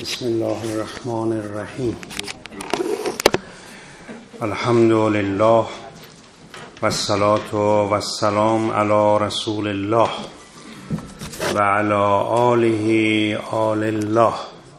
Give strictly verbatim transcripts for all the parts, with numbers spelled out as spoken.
بسم الله الرحمن الرحیم. الحمد لله و الصلاة و السلام علی رسول الله و علی آله آل الله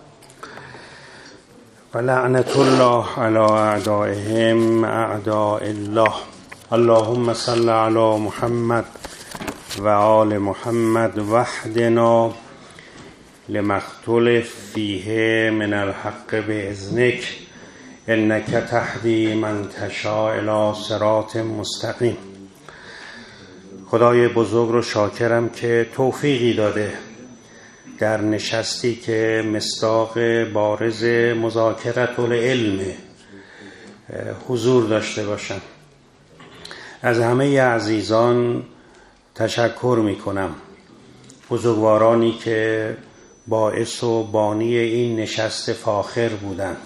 و لعنت الله علی اعدائهم اعداء الله. اللهم صل علی محمد و آل محمد وحدنا لما اختلف فیه من الحق باذنک انک تهدی من تشاء الی صراط مستقیم. خدای بزرگ رو شاکرم که توفیقی داده در نشستی که مصداق بارز مذاکرة العلم حضور داشته باشم. از همه عزیزان تشکر می کنم، بزرگوارانی که باعث و بانی این نشست فاخر بودند.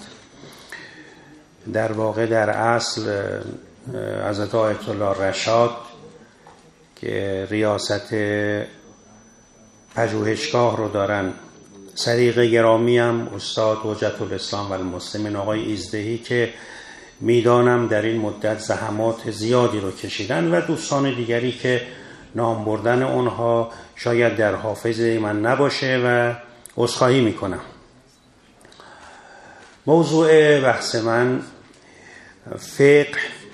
در واقع در اصل حضرت آیت الله رشاد که ریاست پژوهشگاه رو دارن، صدیق گرامی هم استاد حجت الاسلام و المسلمین آقای ایزدهی که میدانم در این مدت زحمات زیادی رو کشیدن و دوستان دیگری که نام بردن اونها شاید در حافظه من نباشه و عذرخواهی میکنم. موضوع بحث من فقه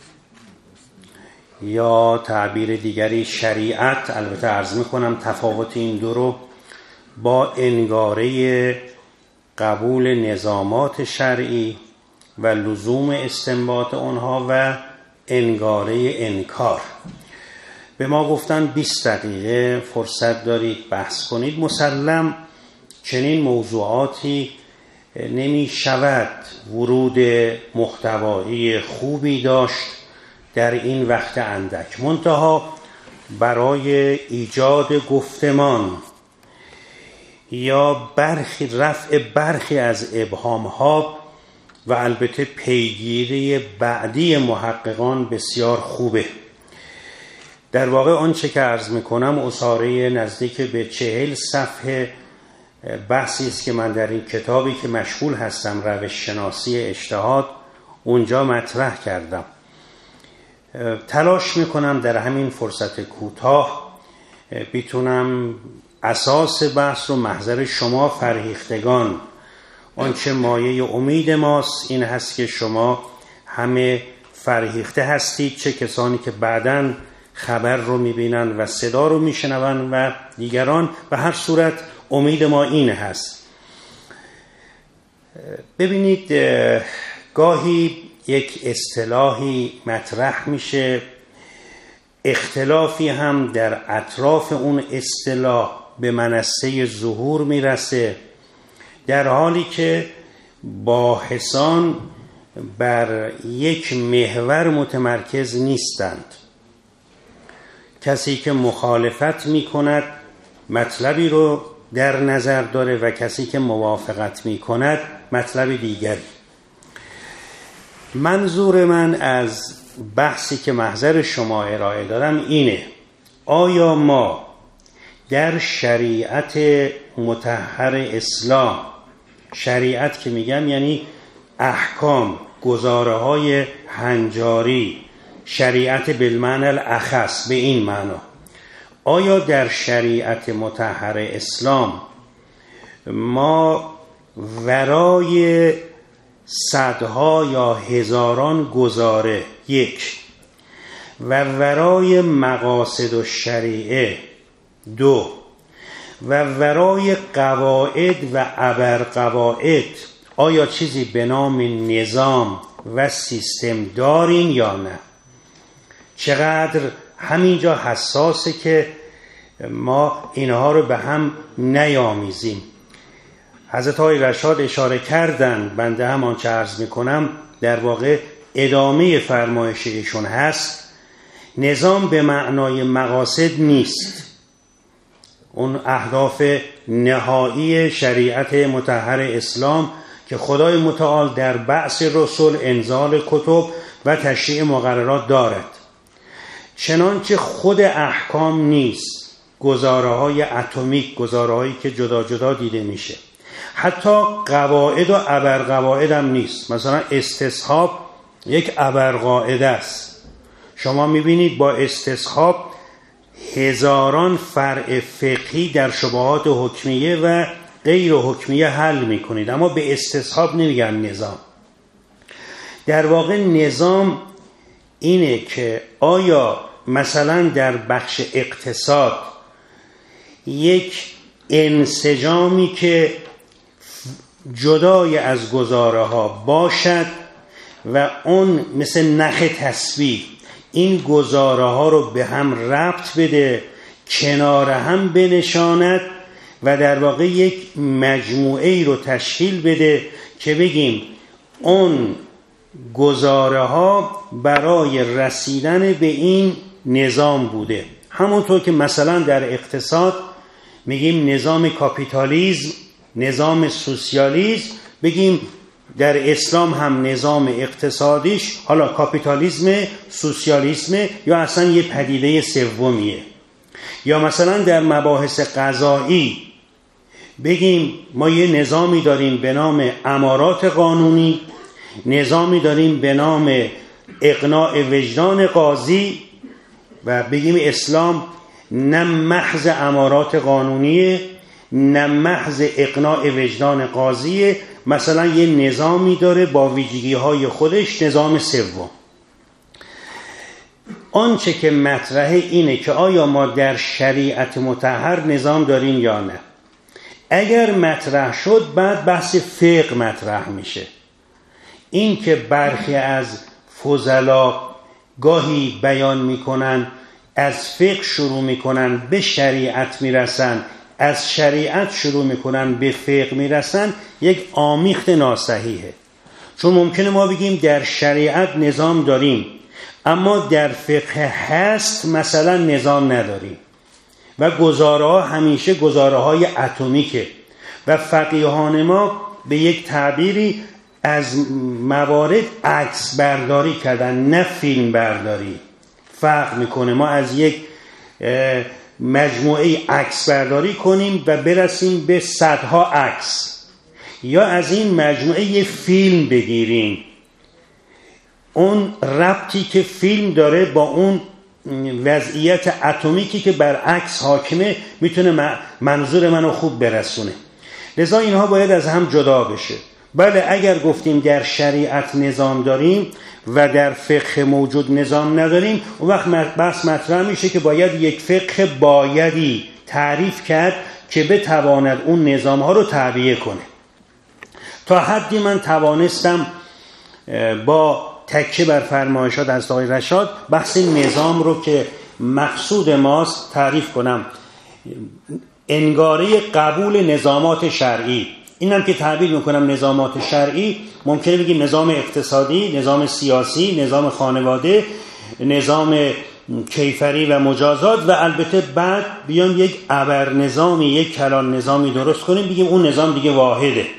یا تعبیر دیگری شریعت، البته عرض میکنم تفاوت این دو رو با انگاره قبول نظامات شرعی و لزوم استنباط اونها و انگاره انکار. به ما گفتن بیست دقیقه فرصت دارید بحث کنید. مسلم چنین موضوعاتی نمی شود ورود محتوایی خوبی داشت در این وقت اندک، منتها برای ایجاد گفتمان یا برخی رفع برخی از ابهامها و البته پیگیری بعدی محققان بسیار خوبه. در واقع آنچه که عرض میکنم اساره نزدیک به چهل صفحه بحثی است که من در این کتابی که مشغول هستم، روش شناسی اجتهاد، اونجا مطرح کردم. تلاش میکنم در همین فرصت کوتاه بتونم اساس بحث رو محضر شما فرهیختگان، آنچه مایه امید ماست این هست که شما همه فرهیخته هستید، چه کسانی که بعداً خبر رو میبینن و صدا رو میشنون و دیگران. به هر صورت امید ما این هست. ببینید گاهی یک اصطلاحی مطرح میشه، اختلافی هم در اطراف اون اصطلاح به منصه ظهور میرسه، در حالی که باحثان بر یک محور متمرکز نیستند. کسی که مخالفت میکند مطلبی رو در نظر داره و کسی که موافقت میکند مطلب دیگری. منظور من از بحثی که محضر شما ارائه دارم اینه: آیا ما در شریعت مطهر اسلام، شریعت که میگم یعنی احکام، گزاره های هنجاری، شریعت بالمعنی الاخص، به این معنا، آیا در شریعت مطهر اسلام ما ورای صدها یا هزاران گزاره یک و ورای مقاصد و شریعه دو و ورای قواعد و ابرقواعد آیا چیزی به نام نظام و سیستم داریم یا نه؟ چقدر همینجا حساسه که ما اینها رو به هم نیامیزیم. حضرت آقای رشاد اشاره کردن، بنده هم آنچه عرض میکنم در واقع ادامه فرمایش ایشون هست. نظام به معنای مقاصد نیست، اون اهداف نهایی شریعت مطهر اسلام که خدای متعال در بعث رسول، انزال کتب و تشریع مقررات دارد. چنانچه خود احکام نیست، گزاره های اتمیک، گزاره هایی که جدا جدا دیده میشه. حتی قواعد و ابرقواعد هم نیست. مثلا استصحاب یک ابرقاعده است. شما میبینید با استصحاب هزاران فرع فقهی در شبهات حکمیه و غیر حکمیه حل میکنید، اما به استصحاب نمیگن نظام. در واقع نظام اینه که آیا مثلا در بخش اقتصاد یک انسجامی که جدای از گزاره ها باشد و اون مثل نخ تسبیح این گزاره ها رو به هم ربط بده، کنار هم بنشاند و در واقع یک مجموعه ای رو تشکیل بده که بگیم اون گزاره ها برای رسیدن به این نظام بوده. همونطور که مثلا در اقتصاد میگیم نظام کاپیتالیسم، نظام سوسیالیسم، بگیم در اسلام هم نظام اقتصادیش حالا کاپیتالیسم، سوسیالیسم یا اصلا یه پدیده سومیه. یا مثلا در مباحث قضایی بگیم ما یه نظامی داریم به نام امارات قانونی، نظامی داریم به نام اقناع وجدان قاضی و بگیم اسلام نه محض امارات قانونیه نه محض اقناع وجدان قاضیه، مثلا یه نظامی داره با ویژگی های خودش، نظام سوم. آنچه که مطرحه اینه که آیا ما در شریعت مطهر نظام داریم یا نه. اگر مطرح شد بعد بحث فقه مطرح میشه. این که برخی از فضلا گاهی بیان میکنن از فقه شروع میکنن به شریعت میرسن، از شریعت شروع میکنن به فقه میرسن، یک آمیخت ناصحیحه. چون ممکنه ما بگیم در شریعت نظام داریم اما در فقه هست مثلا نظام نداریم و گزاره ها همیشه گزاره های اتمیکه و فقیهان ما به یک تعبیری از موارد عکس برداری کردن نه فیلم برداری. فرق میکنه ما از یک مجموعه عکس برداری کنیم و برسیم به صدها عکس، یا از این مجموعه یه فیلم بگیریم، اون ربطی که فیلم داره با اون وضعیت اتمیکی که بر عکس حاکمه میتونه منظور منو خوب برسونه. لذا اینها باید از هم جدا بشه. بله اگر گفتیم در شریعت نظام داریم و در فقه موجود نظام نداریم، اون وقت بحث مطرح میشه که باید یک فقه بایدی تعریف کرد که بتواند اون نظام ها رو تعبیه کنه. تا حدی من توانستم با تکیه بر فرمایشات از آقای رشاد بحث نظام رو که مقصود ماست تعریف کنم. انگاره قبول نظامات شرعی، اینم که تعبیر میکنم نظامات شرعی، ممکنه بگیم نظام اقتصادی، نظام سیاسی، نظام خانواده، نظام کیفری و مجازات و البته بعد بیان یک ابر نظامی، یک کلان نظامی درست کنیم بگیم اون نظام دیگه واحده.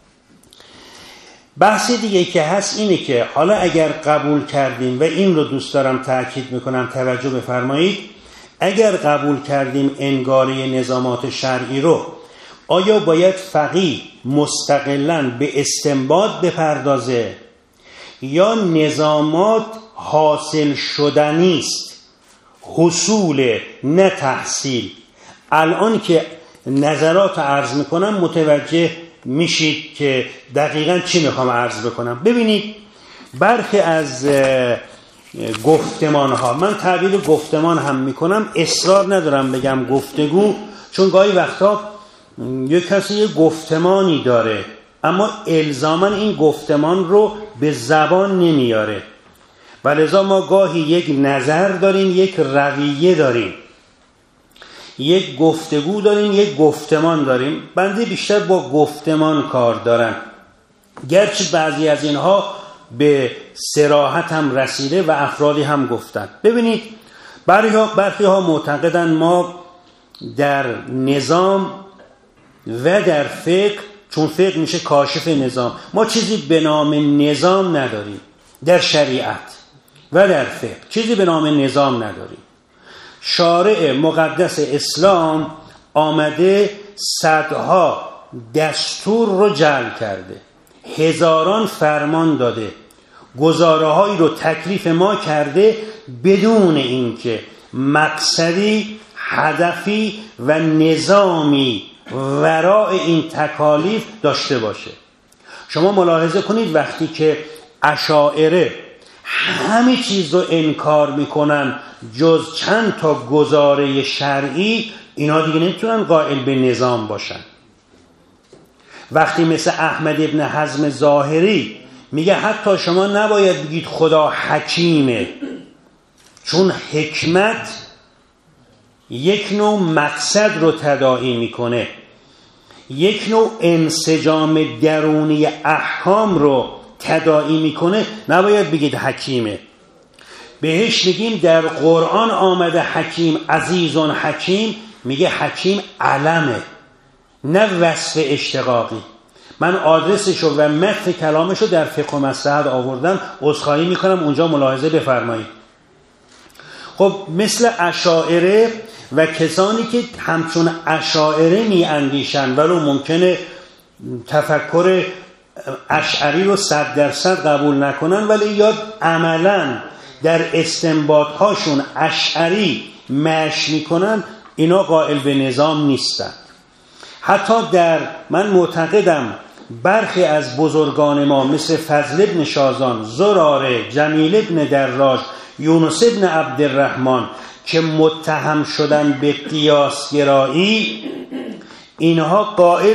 بحث دیگه که هست اینه که حالا اگر قبول کردیم و این رو دوست دارم تأکید میکنم توجه بفرمایید، اگر قبول کردیم انگاره نظامات شرعی رو، آیا باید فقیه مستقلاً به استنباط بپردازه یا نظامات حاصل شدنی است، حصول نه تحصیل؟ الان که نظرات عرض میکنم متوجه میشید که دقیقاً چی میخوام عرض بکنم. ببینید برخی از گفتمان ها، من تعبیر گفتمان هم میکنم، اصرار ندارم بگم گفتگو، چون گاهی وقتا یک کسی یک گفتمانی داره اما الزاماً این گفتمان رو به زبان نمیاره، ولذا ما گاهی یک نظر داریم، یک رویه داریم، یک گفتگو داریم، یک گفتمان داریم. بنده بیشتر با گفتمان کار دارم، گرچه بعضی از اینها به صراحت هم رسیده و افرادی هم گفتن. ببینید برخی ها معتقدن ما در نظام و در فقه، چون فقه میشه کاشف نظام، ما چیزی به نام نظام نداریم. در شریعت و در فقه چیزی به نام نظام نداریم. شارع مقدس اسلام آمده صدها دستور رو جعل کرده، هزاران فرمان داده، گزاره‌هایی رو تکلیف ما کرده بدون اینکه مقصدی، هدفی و نظامی وراء این تکالیف داشته باشه. شما ملاحظه کنید وقتی که اشاعره همه چیز رو انکار میکنن جز چند تا گزاره شرعی، اینا دیگه نمیتونن قائل به نظام باشن. وقتی مثل احمد ابن حزم ظاهری میگه حتی شما نباید بگید خدا حکیمه، چون حکمت یک نوع مقصد رو تداعی میکنه، یک نوع انسجام درونی احکام رو تداعی میکنه، نباید بگید حکیمه. بهش میگیم در قرآن آمده حکیم، عزیزون حکیم، میگه حکیم علمه نه وصف اشتقاقی. من آدرسشو و متن کلامشو در فقه و مصلحت آوردم، عذرخواهی میکنم اونجا ملاحظه بفرمایید. خب مثل اشاعره و کسانی که همچون اشاعره می اندیشن ولو ممکنه تفکر اشعری رو صد درصد قبول نکنن، ولی یا عملا در استنباط هاشون اشعری مشی میکنن، اینا قائل به نظام نیستن. حتی در من معتقدم برخی از بزرگان ما مثل فضل ابن شازان، زراره، جمیل ابن دراج، یونس ابن عبدالرحمن که متهم شدن به قیاس گرایی، اینها قائل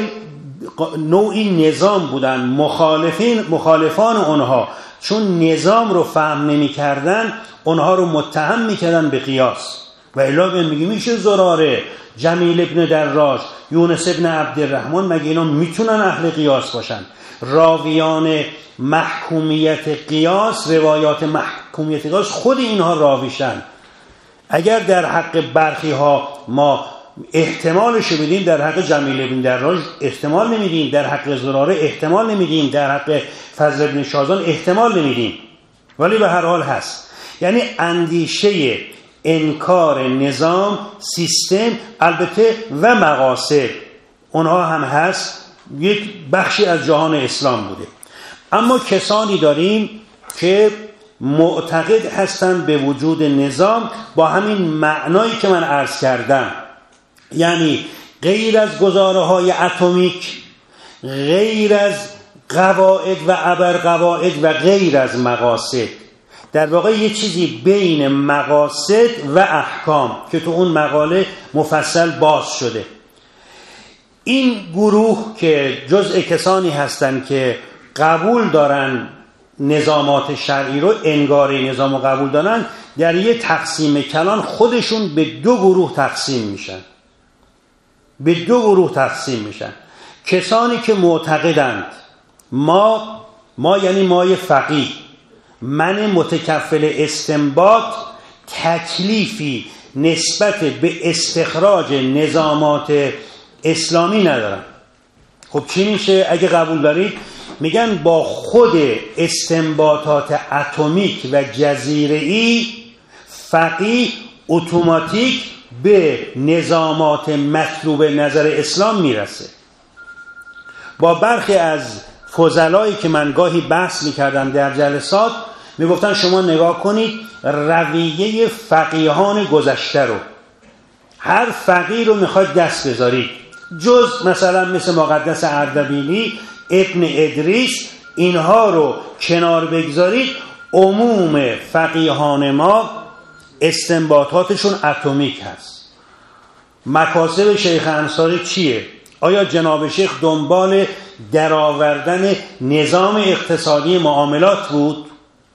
نوعی نظام بودن، مخالفین مخالفان اونها چون نظام رو فهم نمی کردن اونها رو متهم میکردن به قیاس. و الا میگه میشه زراره، جمیل ابن دراج، یونس ابن عبدالرحمن مگه اینا میتونن اهل قیاس باشن؟ راویان محکومیت قیاس، روایات محکومیت قیاس خود اینها راویشن. اگر در حق برخی ها ما احتمالش بدیم، در حق جمیل ابن دراج احتمال نمیدیم، در حق زراره احتمال نمیدیم، در حق فضل ابن شازان احتمال نمیدیم، ولی به هر حال هست. یعنی اندیشه انکار نظام، سیستم، البته و مقاصد اونها هم هست، یک بخشی از جهان اسلام بوده. اما کسانی داریم که معتقد هستند به وجود نظام با همین معنایی که من عرض کردم، یعنی غیر از گزاره‌های اتمیک، غیر از قواعد و ابرقواعد و غیر از مقاصد، در واقع یه چیزی بین مقاصد و احکام که تو اون مقاله مفصل باز شده. این گروه که جزء کسانی هستند که قبول دارن نظامات شرعی رو، انگاره نظام رو قبول دارن، در یه تقسیم کلان خودشون به دو گروه تقسیم میشن. به دو گروه تقسیم میشن. کسانی که معتقدند ما ما یعنی مای فقیه، من متکفل استنباط تکلیفی نسبت به استخراج نظامات اسلامی ندارم. خب چی میشه اگه قبول دارید؟ میگن با خود استنباطات اتمیک و جزیره‌ای فقیه اتوماتیک به نظامات مطلوب نظر اسلام میرسه. با برخی از فضلایی که من گاهی بحث میکردم در جلسات میگفتن شما نگاه کنید رویه فقیهان گذشته رو، هر فقیه رو میخواید دست بذارید، جز مثلا مثل مقدس اردبیلی، ابن ادریس، اینها رو کنار بگذارید، عموم فقیهان ما استنباطاتشون اتمیک هست. مکاسب شیخ انصاری چیه؟ آیا جناب شیخ دنبال درآوردن نظام اقتصادی معاملات بود؟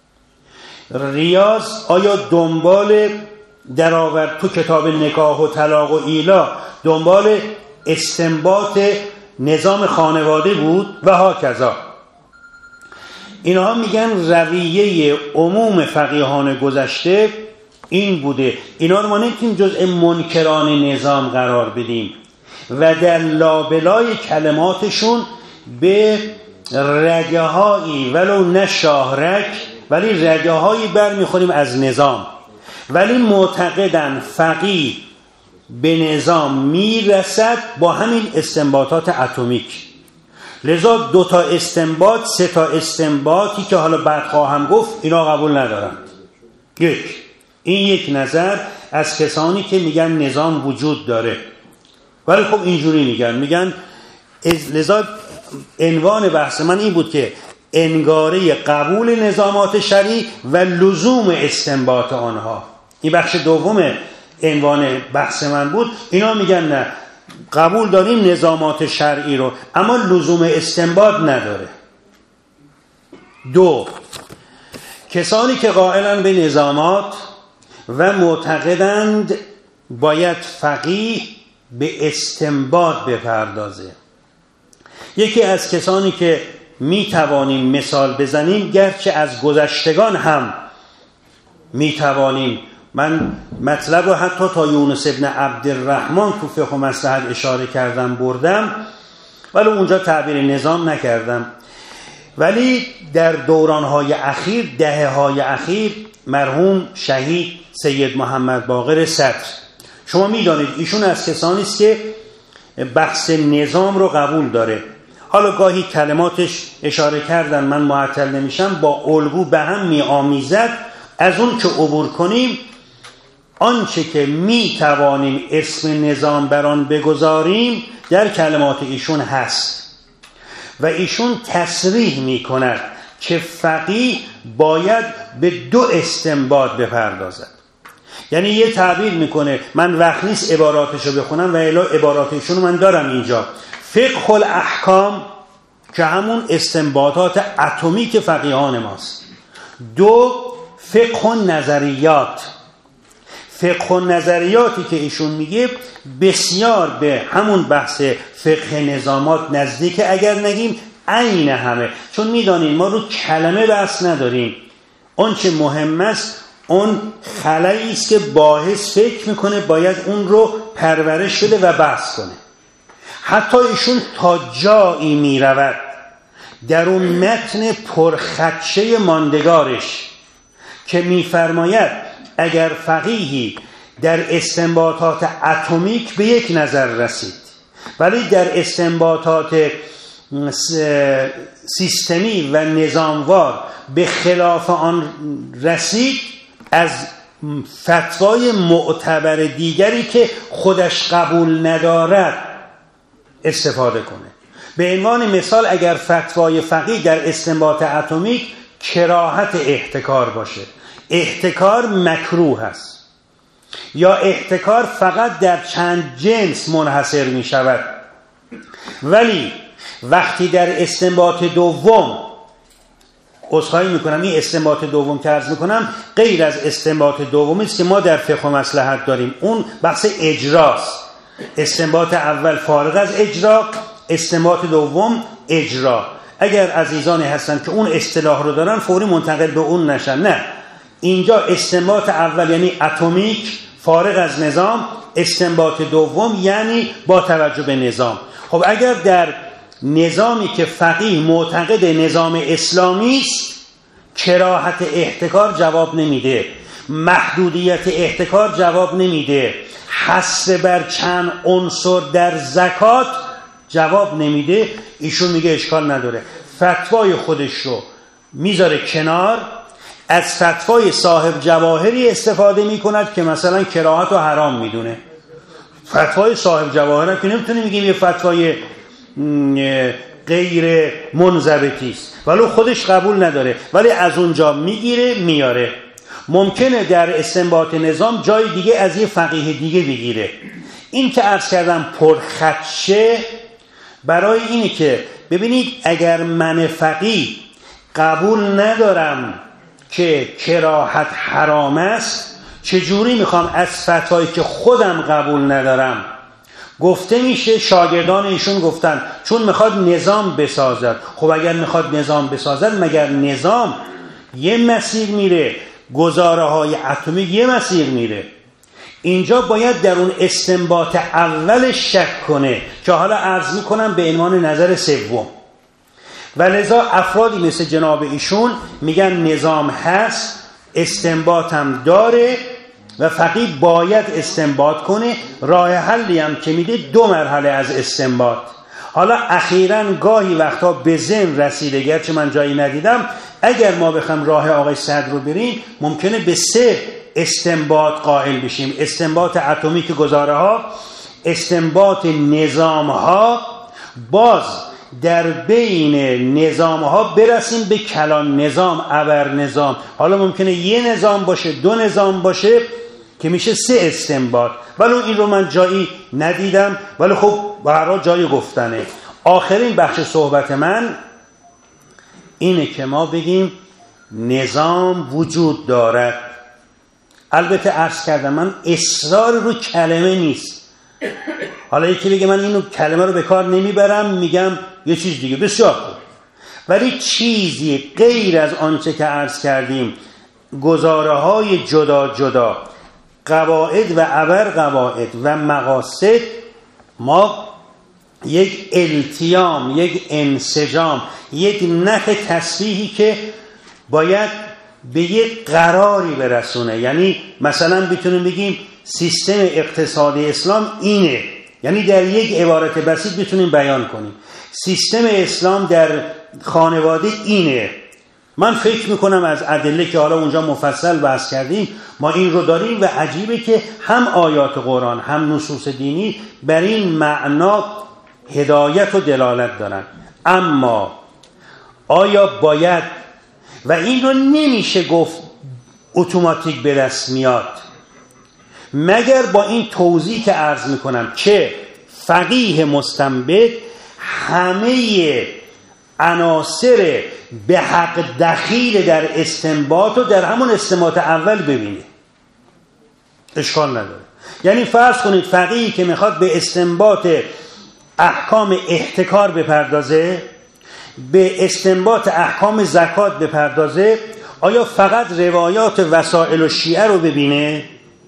ریاض آیا دنبال درآورد تو کتاب نکاح و طلاق و ایلا دنبال استنباط نظام خانواده بود؟ و هاکذا. اینها میگن رویه عموم فقیهان گذشته این بوده. اینا رو ما نمیتونیم جزء منکران نظام قرار بدیم و در لابلای کلماتشون به رگه هایی ولو نه شاهرگ ولی رگه هایی برمیخوریم از نظام، ولی معتقدن فقیه به نظام میرسد با همین استنباطات اتمیک. لذا دو تا استنباط، سه تا استنباطی که حالا بعد خواهم گفت اینا قبول ندارند. یک، این یک نظر از کسانی که میگن نظام وجود داره، ولی خب اینجوری میگن میگن لذا عنوان بحث من این بود که انگاره قبول نظامات شرعی و لزوم استنباط آنها. این بخش دوم عنوان بحث من بود. اینا میگن نه، قبول داریم نظامات شرعی رو اما لزوم استنباط نداره. دو، کسانی که قائلن به نظامات و معتقدند باید فقیه به استنباط بپردازه. یکی از کسانی که می توانیم مثال بزنیم، گرچه از گذشتگان هم می توانیم، من مطلب رو حتی تا یونس ابن عبدالرحمن تو فقه و مصلحت اشاره کردم بردم، ولی اونجا تعبیر نظام نکردم. ولی در دورانهای اخیر، دهه‌های اخیر، مرحوم شهید سید محمد باقر صدر، شما میدانید ایشون از کسانی است که بحث نظام رو قبول داره. حالا گاهی کلماتش اشاره کردن، من معطل نمیشم، با الگو به هم می آمیزد. از اون که عبور کنیم، آنچه که می توانیم اسم نظام بران بگذاریم در کلمات ایشون هست و ایشون تصریح می کند که فقیه باید به دو استنباط بپردازد. یعنی یه تعبیر میکنه، من وقت نیست عباراتشو بخونم و الا عباراتشون من دارم اینجا. فقه الاحکام که همون استنباطات اتمیک فقیهان ماست. دو، فقه نظریات. فقه نظریاتی که ایشون میگه بسیار به همون بحث فقه نظامات نزدیک، اگر نگیم عین همه. چون میدانیم ما رو کلمه بحث نداریم، اون چه مهم است اون خلایی است که باحث فکر میکنه باید اون رو پرورش بده و بحث کنه. حتی ایشون تا جایی میرود در اون متن پرخدشه ماندگارش که میفرماید اگر فقیهی در استنباطات اتمیک به یک نظر رسید ولی در استنباطات سیستمی و نظاموار به خلاف آن رسید، از فتوای معتبر دیگری که خودش قبول ندارد استفاده کنه. به عنوان مثال اگر فتوای فقیه در استنباط اتمیک کراهت احتکار باشه، احتکار مکروه است، یا احتکار فقط در چند جنس منحصر می شود، ولی وقتی در استنباط دوم، عذرخواهی میکنم این استنباط دوم که عرض میکنم غیر از استنباط دومی است که ما در فقه و مصلحت داریم، اون بحث اجراست. استنباط اول فارغ از اجرا، استنباط دوم اجرا. اگر عزیزانی هستن که اون اصطلاح رو دارن فوری منتقل به اون نشن، نه، اینجا استنباط اول یعنی اتمیک فارغ از نظام، استنباط دوم یعنی با توجه به نظام. خب اگر در نظامی که فقیه معتقد نظام اسلامی است، کراهت احتکار جواب نمیده، محدودیت احتکار جواب نمیده، حث بر چند عنصر در زکات جواب نمیده، ایشون میگه اشکال نداره، فتوای خودش رو میذاره کنار، از فتوای صاحب جواهری استفاده میکند که مثلا کراهت رو حرام میدونه. فتوای صاحب جواهر که نمیتونه میگیم یه فتوای غیر منضبطی است، ولی خودش قبول نداره، ولی از اونجا میگیره میاره. ممکنه در استنباط نظام جای دیگه از یه فقیه دیگه بگیره. این که عرض کردم پرخدشه برای اینه که ببینید اگر من فقیه قبول ندارم که کراهت حرام است، چجوری میخوام از فتوایی که خودم قبول ندارم؟ گفته میشه شاگردان ایشون گفتن چون میخواد نظام بسازد. خب اگر میخواد نظام بسازد، مگر نظام یه مسیر میره، گزاره های اتمی یه مسیر میره؟ اینجا باید در اون استنباط اول شک کنه که حالا عرض میکنم به عنوان نظر سوم. و لذا افرادی مثل جناب ایشون میگن نظام هست، استنباط هم داره، و فقیه باید استنباط کنه. راه حلی هم که میده دو مرحله از استنباط. حالا اخیراً گاهی وقتا به ذهن رسیده، گرچه من جایی ندیدم، اگر ما بخوام راه آقای صدر رو بریم ممکنه به سه استنباط قائل بشیم: استنباط اتمیک گزاره ها، استنباط نظام ها، باز در بین نظام ها برسیم به کلان نظام، ابر نظام. حالا ممکنه یه نظام باشه، دو نظام باشه که میشه سه استنباط. ولی این رو من جایی ندیدم، ولی خب به هر حال جایی گفتنه. آخرین بخش صحبت من اینه که ما بگیم نظام وجود دارد. البته عرض کردم من اصرار رو کلمه نیست. حالا یکی بگه من اینو کلمه رو به کار نمیبرم، میگم یه چیز دیگه، بسیار خوب. ولی چیزی غیر از آنچه که عرض کردیم، گزاره های جدا جدا، قواعد و ابر قواعد و مقاصد، ما یک التیام، یک انسجام، یک نخ تسبیحی که باید به یک قراری برسونه. یعنی مثلا بتونیم بگیم سیستم اقتصادی اسلام اینه، یعنی در یک عبارت بسیط بتونیم بیان کنیم سیستم اسلام در خانواده اینه. من فکر میکنم از ادله که حالا اونجا مفصل بحث کردیم ما این رو داریم و عجیبه که هم آیات قرآن هم نصوص دینی بر این معنا هدایت و دلالت دارن. اما آیا باید، و این رو نمیشه گفت اتوماتیک به دست میاد مگر با این توضیح که عرض میکنم که فقیه مستنبط همه عناصر به حق دخیل در استنباط و در همون استنباط اول ببینه، اشکال نداره. یعنی فرض کنید فقیهی که میخواد به استنباط احکام احتکار بپردازه، به استنباط احکام زکات بپردازه، آیا فقط روایات وسائل و شیعه رو ببینه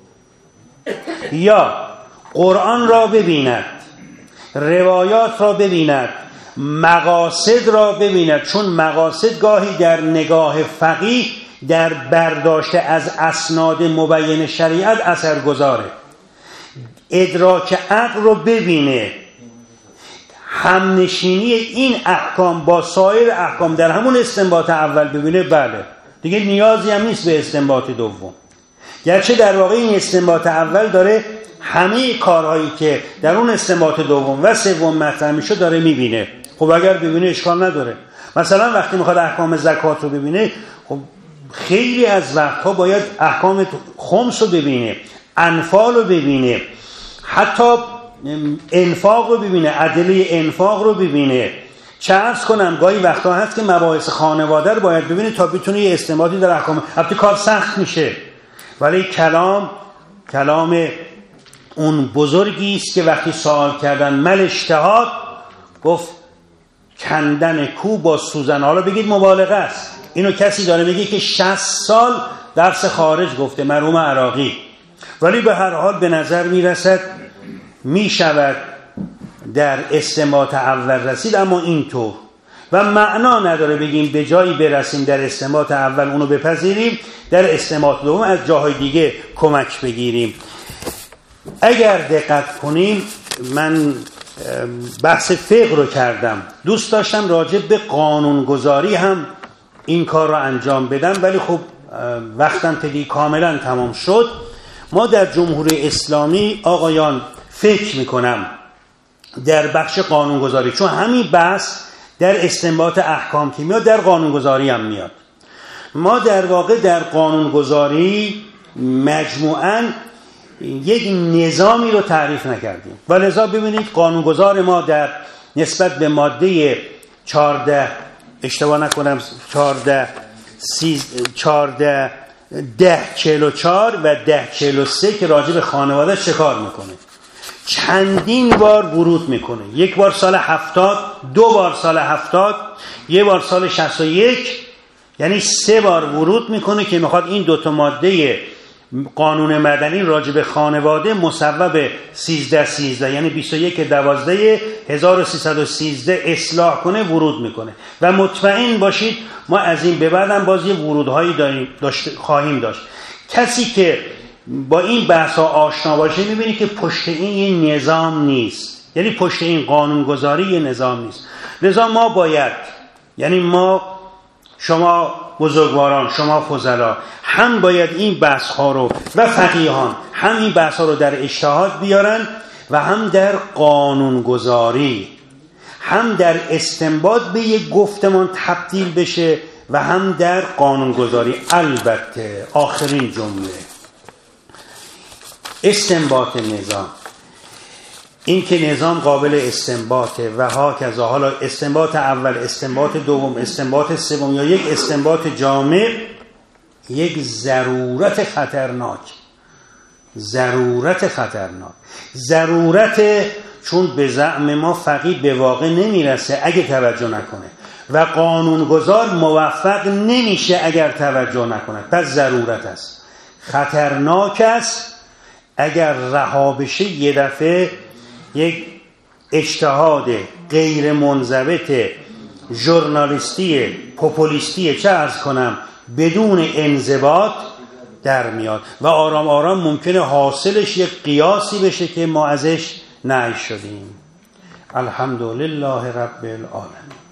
یا قرآن را ببیند، روایات را ببیند، مقاصد را ببیند؟ چون مقاصد گاهی در نگاه فقیه در برداشت از اسناد مبین شریعت اثرگذاره. ادراک عقل رو ببینه، همنشینی این احکام با سایر احکام در همون استنباط اول ببینه، بله دیگه نیازی هم نیست به استنباط دوم. گرچه در واقع این استنباط اول داره همه کارهایی که در اون استنباط دوم و سوم مطرح میشه داره میبینه. خب اگر ببینه اشکال نداره. مثلا وقتی میخواد احکام زکات رو ببینه، خب خیلی از وقتها باید احکام خمس رو ببینه، انفال رو ببینه، حتی انفاق رو ببینه، ادله انفاق رو ببینه. چه عرض کنم گاهی وقتا هست که مباحث خانواده رو باید ببینه تا بتونه یه استنباطی در احکام. البته کار سخت میشه، ولی کلام کلام اون بزرگی است که وقتی سوال کردن مل اجتهاد گفت کندن کو با سوزن. حالا بگید مبالغه است، اینو کسی داره میگه که شصت سال درس خارج گفته، مرحوم عراقی، ولی به هر حال به نظر میرسد میشود در استنباط اول رسید. اما اینطور و معنا نداره بگیم به جایی برسیم در استنباط اول اونو بپذیریم، در استنباط دوم از جاهای دیگه کمک بگیریم. اگر دقت کنیم من بحث فقه رو کردم، دوست داشتم راجع به قانونگذاری هم این کار رو انجام بدم، ولی خب وقتم تدی کاملا تمام شد. ما در جمهوری اسلامی آقایان فکر میکنم در بخش قانونگذاری، چون همین بحث در استنباط احکام که میاد در قانونگذاری هم میاد، ما در واقع در قانونگذاری مجموعاً یک نظامی رو تعریف نکردیم و لذا ببینید قانونگذار ما در نسبت به ماده چهارده اشتباه نکنم چهارده چهارده ده چهل و چهار و ده چهل و سه که راجع به خانواده چه کار میکنه، چندین بار ورود میکنه. یک بار سال هفتاد، دو بار سال هفتاد، یک بار سال شصت و یک، یعنی سه بار ورود میکنه که میخواد این دوتا ماده قانون مدنی راجع به خانواده مصوب سیزده سیزده یعنی بیست و یک دوازده هزار و سیصد و سیزده اصلاح کنه، ورود میکنه. و مطمئن باشید ما از این به بعد هم باز یه ورودهایی داریم داشت خواهیم داشت. کسی که با این بحث ها آشنا باشه میبینی که پشت این یه نظام نیست، یعنی پشت این قانونگذاری یه نظام نیست. لذا ما باید، یعنی ما، شما بزرگواران، شما فضلا، هم باید این بحث ها رو و فقیهان هم این بحث ها رو در اجتهاد بیارن و هم در قانونگذاری، هم در استنباط به یک گفتمان تبدیل بشه و هم در قانونگذاری. البته آخرین جمله، استنباط نظام، این که نظام قابل استنباطه و ها کذا، حالا استنباط اول، استنباط دوم، استنباط سوم یا یک استنباط جامع، یک ضرورت خطرناک، ضرورت خطرناک ضرورت، چون به زعم ما فقیه به واقع نمیرسه اگه توجه نکنه و قانونگذار موفق نمیشه اگر توجه نکنه. پس ضرورت است، خطرناک است اگر رها بشه یه دفعه یک اجتهاد غیر منضبط ژورنالیستی پوپولیستی، چه عرض کنم، بدون انضباط در میاد و آرام آرام ممکنه حاصلش یک قیاسی بشه که ما ازش نهی شدیم. الحمدلله رب العالمین.